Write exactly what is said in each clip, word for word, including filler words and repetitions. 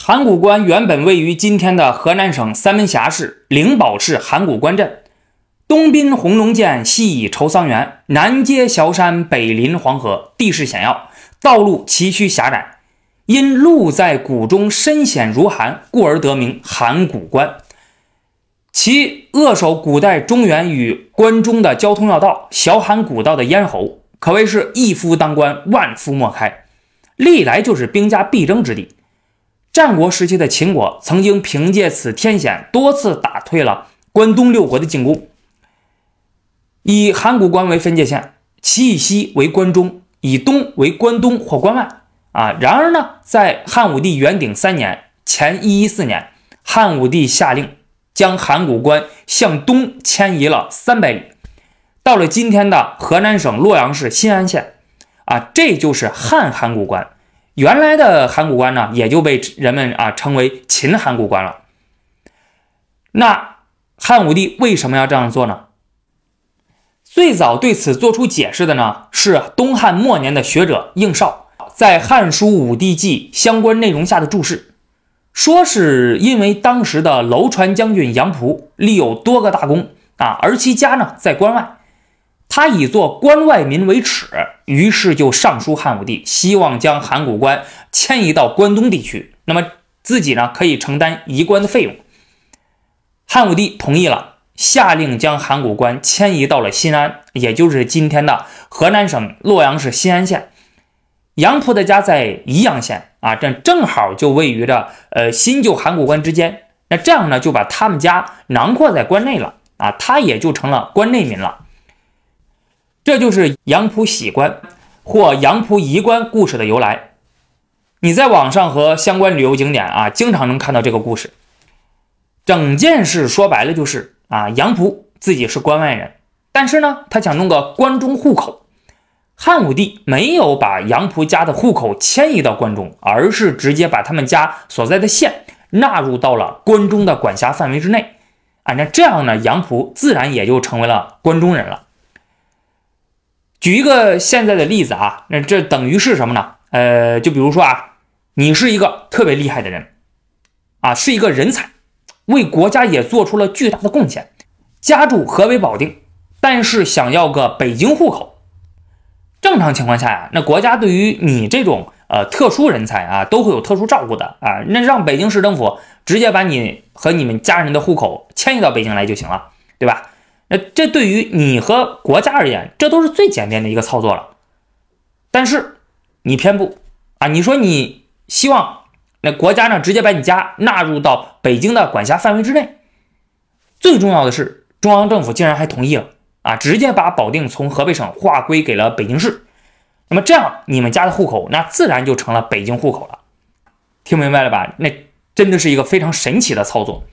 函谷关原本位于今天的河南省三门峡市灵宝市函谷关镇，东滨红龙涧，西倚愁桑园，南接崤山，北临黄河，地势险要，道路崎岖狭窄，因路在谷中深险如函，故而得名函谷关。其扼守古代中原与关中的交通要道，小函谷道的咽喉，可谓是一夫当关，万夫莫开，历来就是兵家必争之地。战国时期的秦国曾经凭借此天险多次打退了关东六国的进攻。以函谷关为分界线，其以西为关中，以东为关东或关外啊。然而呢，在汉武帝元鼎三年前一一四年，汉武帝下令将函谷关向东迁移了三百里，到了今天的河南省洛阳市新安县啊，这就是汉函谷关。原来的函谷关呢，也就被人们啊称为秦函谷关了。那汉武帝为什么要这样做呢？最早对此做出解释的呢，是东汉末年的学者应绍在《汉书武帝纪》相关内容下的注释，说是因为当时的楼船将军杨仆立有多个大功啊，而其家呢在关外，他以做关外民为耻，于是就上书汉武帝，希望将函谷关迁移到关东地区，那么自己呢可以承担移关的费用。汉武帝同意了，下令将函谷关迁移到了新安，也就是今天的河南省洛阳市新安县。杨仆的家在宜阳县啊，这正好就位于着呃新旧函谷关之间。那这样呢，就把他们家囊括在关内了啊，他也就成了关内民了。这就是杨仆喜关或杨仆移关故事的由来。你在网上和相关旅游景点啊，经常能看到这个故事。整件事说白了就是啊，杨仆自己是关外人，但是呢，他想弄个关中户口。汉武帝没有把杨仆家的户口迁移到关中，而是直接把他们家所在的县纳入到了关中的管辖范围之内啊。那这样呢，杨仆自然也就成为了关中人了。举一个现在的例子啊，那这等于是什么呢？呃，就比如说啊，你是一个特别厉害的人啊，是一个人才，为国家也做出了巨大的贡献，家住河北保定，但是想要个北京户口。正常情况下呀，那国家对于你这种呃特殊人才啊，都会有特殊照顾的啊，那让北京市政府直接把你和你们家人的户口迁移到北京来就行了，对吧？那这对于你和国家而言，这都是最简便的一个操作了。但是你偏不啊，你说你希望那国家呢直接把你家纳入到北京的管辖范围之内。最重要的是，中央政府竟然还同意了啊，直接把保定从河北省划归给了北京市。那么这样你们家的户口那自然就成了北京户口了。听明白了吧？那真的是一个非常神奇的操作。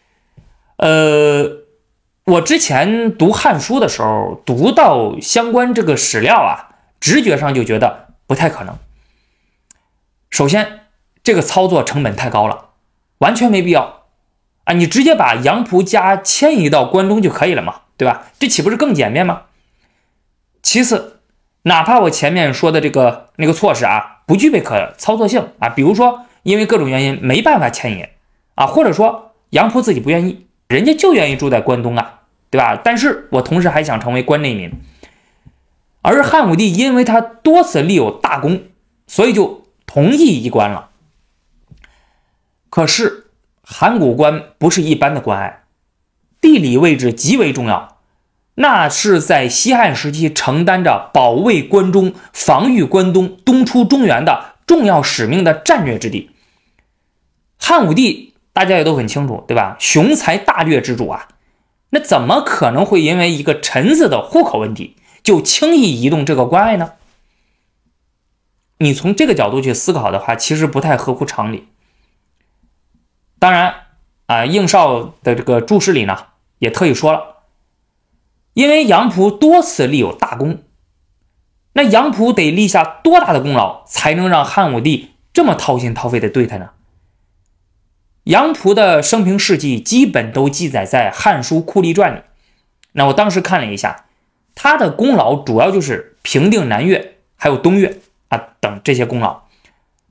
呃我之前读汉书的时候，读到相关这个史料啊，直觉上就觉得不太可能。首先，这个操作成本太高了，完全没必要啊！你直接把杨仆家迁移到关中就可以了嘛，对吧？这岂不是更简便吗？其次，哪怕我前面说的这个那个措施啊，不具备可操作性啊，比如说因为各种原因没办法迁移啊，或者说杨仆自己不愿意，人家就愿意住在关东啊，对吧？但是我同时还想成为关内民，而汉武帝因为他多次立有大功，所以就同意移关了。可是函谷关不是一般的关隘，地理位置极为重要，那是在西汉时期承担着保卫关中、防御关东、东出中原的重要使命的战略之地。汉武帝大家也都很清楚，对吧？雄才大略之主啊，那怎么可能会因为一个臣子的户口问题就轻易移动这个关隘呢？你从这个角度去思考的话，其实不太合乎常理。当然啊，应绍的这个注释里呢也特意说了，因为杨仆多次立有大功，那杨仆得立下多大的功劳才能让汉武帝这么掏心掏肺的对他呢？杨仆的生平事迹基本都记载在《汉书·酷吏传》里。那我当时看了一下，他的功劳主要就是平定南越还有东越啊等这些功劳。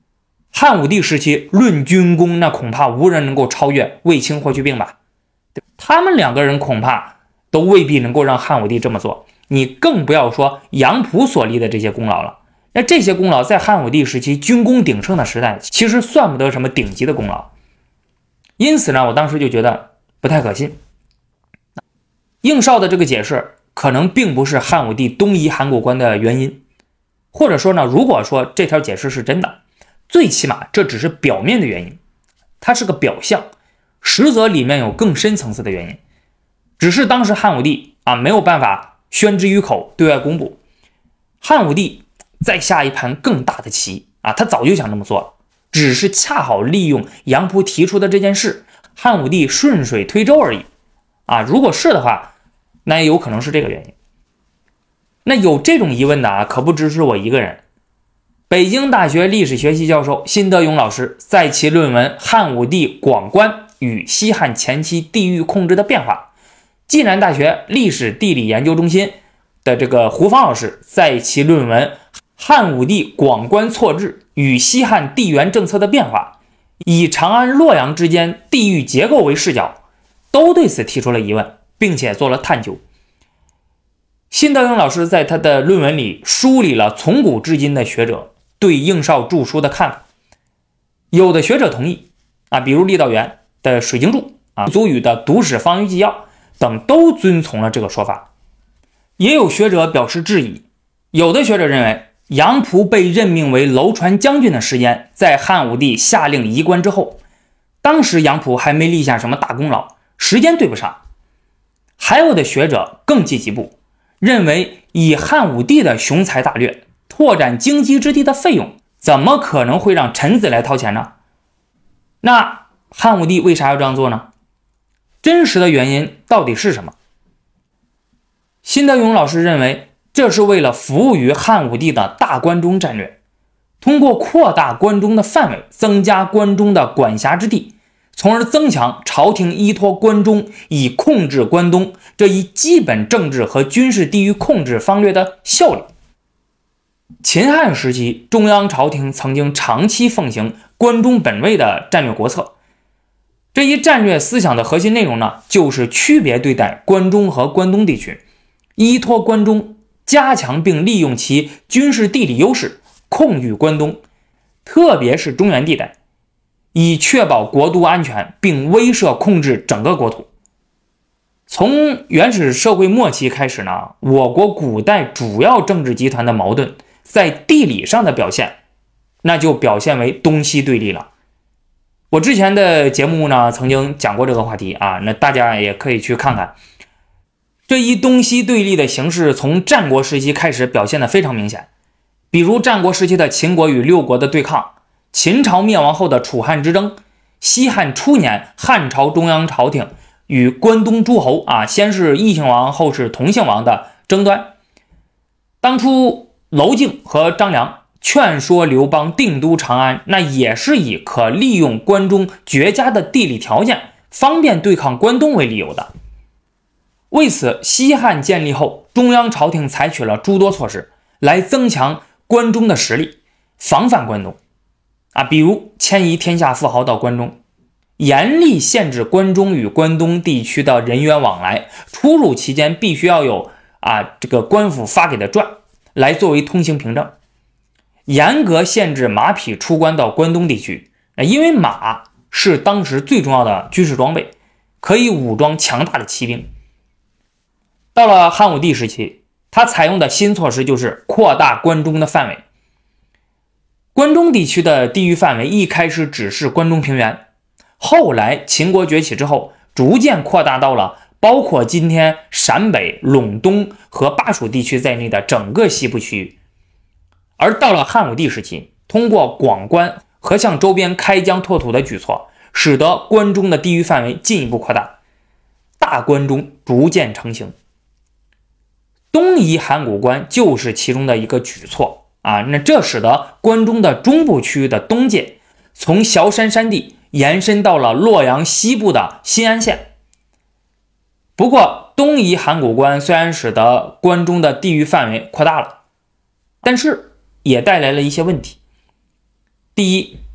汉武帝时期论军功，那恐怕无人能够超越卫青、霍去病吧？他们两个人恐怕都未必能够让汉武帝这么做，你更不要说杨溥所立的这些功劳了。那这些功劳在汉武帝时期军功鼎盛的时代，其实算不得什么顶级的功劳。因此呢，我当时就觉得不太可信。应绍的这个解释可能并不是汉武帝东移函谷关的原因，或者说呢，如果说这条解释是真的，最起码这只是表面的原因，它是个表象，实则里面有更深层次的原因。只是当时汉武帝啊没有办法宣之于口，对外公布。汉武帝再下一盘更大的棋啊，他早就想这么做了，只是恰好利用杨溥提出的这件事，汉武帝顺水推舟而已啊。如果是的话，那也有可能是这个原因。那有这种疑问的啊，可不只是我一个人。北京大学历史学系教授辛德勇老师在其论文《汉武帝广观与西汉前期地域控制的变化》，暨南大学历史地理研究中心的这个胡芳老师在其论文《汉武帝广观错置与西汉地缘政策的变化》，以长安、洛阳之间地域结构为视角，都对此提出了疑问，并且做了探究。辛德勇老师在他的论文里梳理了从古至今的学者对应绍著书的看法。有的学者同意啊，比如郦道元的《水经注》啊，祖语的《读史方舆纪要》等都遵从了这个说法。也有学者表示质疑，有的学者认为杨溥被任命为楼船将军的时间在汉武帝下令移关之后，当时杨溥还没立下什么大功劳，时间对不上。还有的学者更进一步，认为以汉武帝的雄才大略，拓展荆棘之地的费用怎么可能会让臣子来掏钱呢？那汉武帝为啥要这样做呢？真实的原因到底是什么？辛德勇老师认为，这是为了服务于汉武帝的大关中战略，通过扩大关中的范围，增加关中的管辖之地，从而增强朝廷依托关中以控制关东这一基本政治和军事地域控制方略的效力。秦汉时期，中央朝廷曾经长期奉行关中本位的战略国策，这一战略思想的核心内容呢，就是区别对待关中和关东地区，依托关中，加强并利用其军事地理优势，控御关东，特别是中原地带，以确保国都安全，并威慑控制整个国土。从原始社会末期开始呢，我国古代主要政治集团的矛盾在地理上的表现，那就表现为东西对立了。我之前的节目呢，曾经讲过这个话题啊，那大家也可以去看看。这一东西对立的形势从战国时期开始表现得非常明显，比如战国时期的秦国与六国的对抗，秦朝灭亡后的楚汉之争，西汉初年汉朝中央朝廷与关东诸侯啊，先是异姓王后是同姓王的争端。当初娄敬和张良劝说刘邦定都长安，那也是以可利用关中绝佳的地理条件，方便对抗关东为理由的。为此，西汉建立后，中央朝廷采取了诸多措施来增强关中的实力，防范关东啊，比如迁移天下富豪到关中，严厉限制关中与关东地区的人员往来，出入期间必须要有啊这个官府发给的传来作为通行凭证，严格限制马匹出关到关东地区，因为马是当时最重要的军事装备，可以武装强大的骑兵。到了汉武帝时期，他采用的新措施就是扩大关中的范围。关中地区的地域范围一开始只是关中平原，后来秦国崛起之后，逐渐扩大到了包括今天陕北、陇东和巴蜀地区在内的整个西部区域。而到了汉武帝时期，通过广关和向周边开疆拓土的举措，使得关中的地域范围进一步扩大，大关中逐渐成型。东移函谷关就是其中的一个举措啊，那这使得关中的中部区域的东界从崤山山地延伸到了洛阳西部的新安县。不过东移函谷关虽然使得关中的地域范围扩大了，但是也带来了一些问题。第一，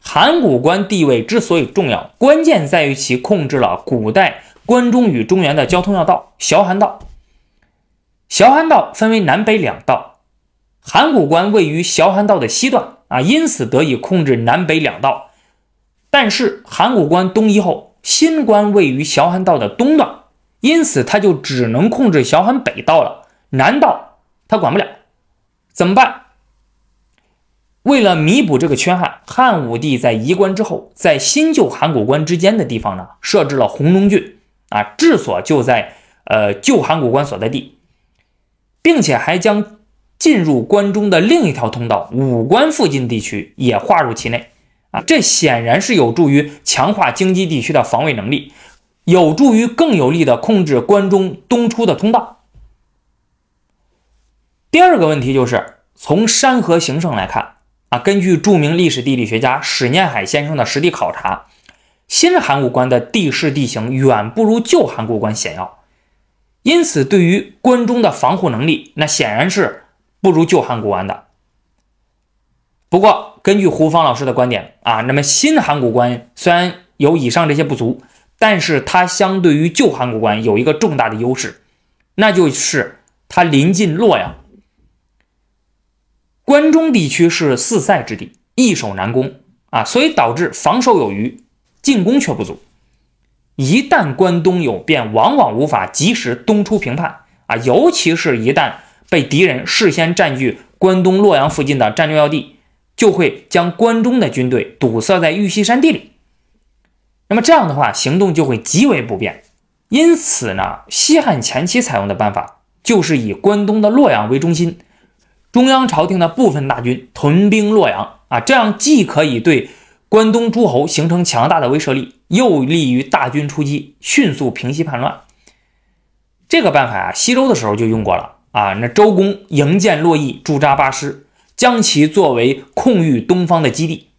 函谷关地位之所以重要，关键在于其控制了古代关中与中原的交通要道崤函道。崤函道分为南北两道，函谷关位于崤函道的西段啊，因此得以控制南北两道。但是函谷关东移后，新关位于崤函道的东段，因此他就只能控制崤函北道了，南道他管不了。怎么办？为了弥补这个缺憾，汉武帝在移关之后，在新旧函谷关之间的地方呢，设置了弘农郡啊，治所就在呃旧函谷关所在地，并且还将进入关中的另一条通道武关附近地区也划入其内啊，这显然是有助于强化京畿地区的防卫能力，有助于更有力的控制关中东出的通道。第二个问题就是从山河形胜来看啊，根据著名历史地理学家史念海先生的实地考察，新函谷关的地势地形远不如旧函谷关险要，因此对于关中的防护能力，那显然是不如旧函谷关的。不过根据胡芳老师的观点啊，那么新函谷关虽然有以上这些不足，但是它相对于旧函谷关有一个重大的优势，那就是它临近洛阳。关中地区是四塞之地，易守难攻啊，所以导致防守有余，进攻却不足。一旦关东有变，往往无法及时东出平叛啊，尤其是一旦被敌人事先占据关东洛阳附近的战略要地，就会将关中的军队堵塞在玉溪山地里。那么这样的话，行动就会极为不便。因此呢，西汉前期采用的办法就是以关东的洛阳为中心，中央朝廷的部分大军屯兵洛阳啊，这样既可以对关东诸侯形成强大的威慑力，又利于大军出击，迅速平息叛乱。这个办法啊，西周的时候就用过了啊。那周公营建洛邑，驻扎八师，将其作为控御东方的基地。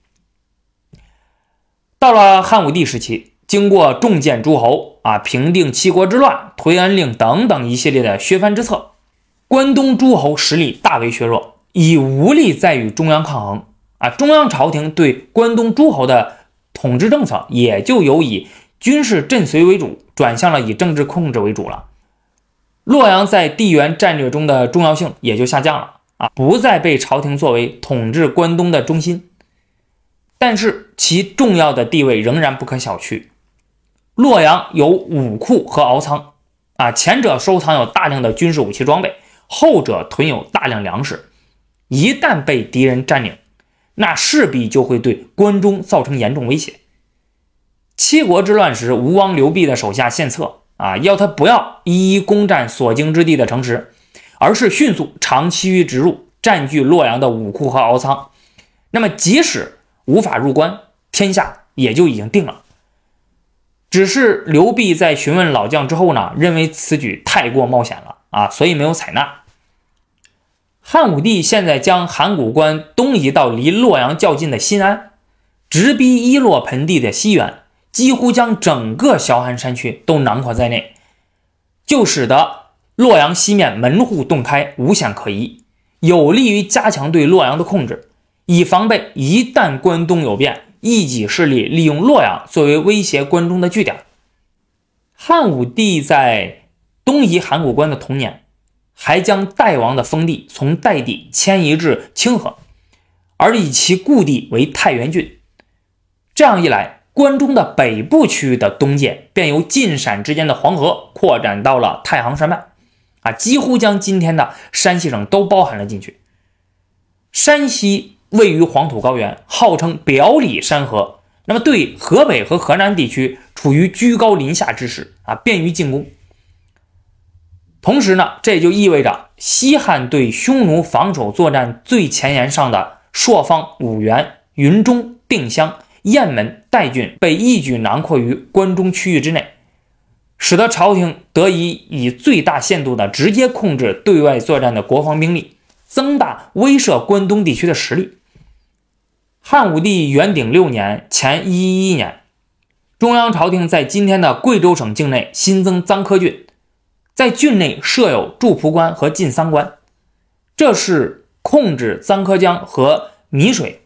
到了汉武帝时期，经过重建诸侯啊，平定七国之乱、推恩令等等一系列的削藩之策，关东诸侯实力大为削弱，已无力再与中央抗衡啊。中央朝廷对关东诸侯的统治政策也就由以军事镇随为主，转向了以政治控制为主了。洛阳在地缘战略中的重要性也就下降了啊，不再被朝廷作为统治关东的中心。但是其重要的地位仍然不可小觑。洛阳有武库和敖仓啊，前者收藏有大量的军事武器装备，后者囤有大量粮食。一旦被敌人占领，那势必就会对关中造成严重威胁。七国之乱时，吴王刘濞的手下献策啊，要他不要一一攻占所经之地的城池，而是迅速长驱于直入，占据洛阳的武库和敖仓。那么即使无法入关，天下也就已经定了。只是刘濞在询问老将之后呢，认为此举太过冒险了啊，所以没有采纳。汉武帝现在将函谷关东移到离洛阳较近的新安，直逼伊洛盆地的西缘，几乎将整个崤函山区都囊括在内，就使得洛阳西面门户洞开，无险可依，有利于加强对洛阳的控制，以防备一旦关东有变，一己势力利用洛阳作为威胁关中的据点。汉武帝在东移函谷关的同年，还将代王的封地从代地迁移至清河，而以其故地为太原郡。这样一来，关中的北部区域的东界便由晋陕之间的黄河扩展到了太行山脉啊，几乎将今天的山西省都包含了进去。山西位于黄土高原，号称表里山河，那么对河北和河南地区处于居高临下之势啊，便于进攻。同时呢，这也就意味着西汉对匈奴防守作战最前沿上的朔方、五原、云中、定襄、雁门、代郡被一举囊括于关中区域之内，使得朝廷得以以最大限度的直接控制对外作战的国防兵力，增大威慑关东地区的实力。汉武帝元鼎六年前一一一年，中央朝廷在今天的贵州省境内新增臧科郡，在郡内设有祝蒲关和晋桑关，这是控制臧科江和沂水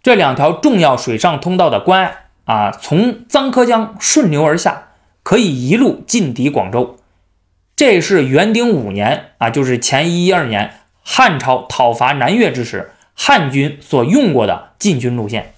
这两条重要水上通道的关隘啊，从臧柯江顺流而下，可以一路进抵广州。这是元鼎五年啊，就是前一一二年汉朝讨伐南越之时，汉军所用过的进军路线。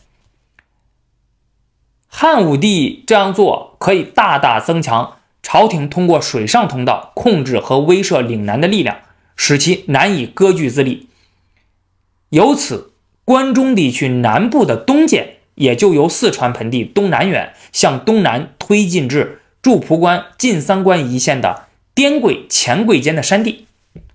汉武帝这样做可以大大增强朝廷通过水上通道控制和威慑岭南的力量，使其难以割据自立。由此，关中地区南部的东界也就由四川盆地东南缘向东南推进至驻蒲关、晋三关一线的滇桂、黔桂间的山地。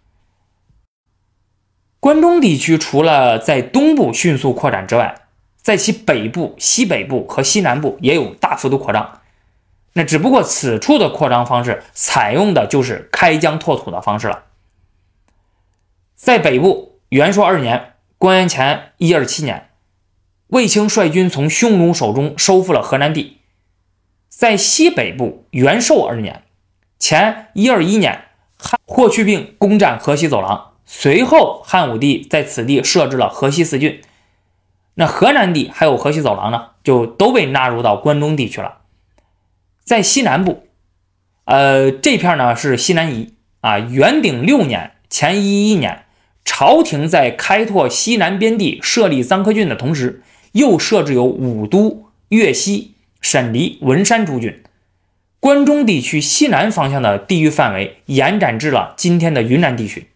关中地区除了在东部迅速扩展之外，在其北部、西北部和西南部也有大幅度扩张。那只不过此处的扩张方式采用的就是开疆拓土的方式了。在北部，元朔二年，公元前一二七年，卫青率军从匈奴手中收复了河南地。在西北部，元寿二年，前一二一年，霍去病攻占河西走廊，随后汉武帝在此地设置了河西四郡。那河南地还有河西走廊呢，就都被纳入到关中地区了。在西南部，呃，这片呢是西南夷啊。元鼎六年，前一一年，朝廷在开拓西南边地设立臧柯郡的同时，又设置有武都、岳西、沈黎、文山诸郡。关中地区西南方向的地域范围延展至了今天的云南地区。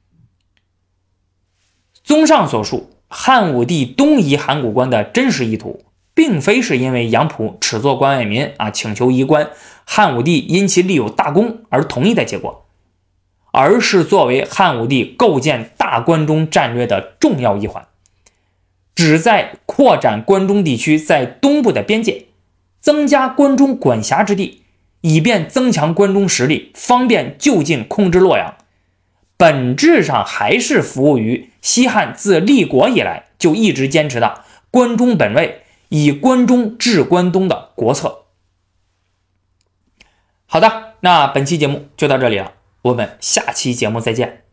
综上所述，汉武帝东移函谷关的真实意图，并非是因为杨溥耻作关外民啊，请求移关，汉武帝因其立有大功而同意的结果，而是作为汉武帝构建大关中战略的重要一环，旨在扩展关中地区在东部的边界，增加关中管辖之地，以便增强关中实力，方便就近控制洛阳。本质上还是服务于西汉自立国以来就一直坚持的关中本位，以关中治关东的国策。好的，那本期节目就到这里了，我们下期节目再见。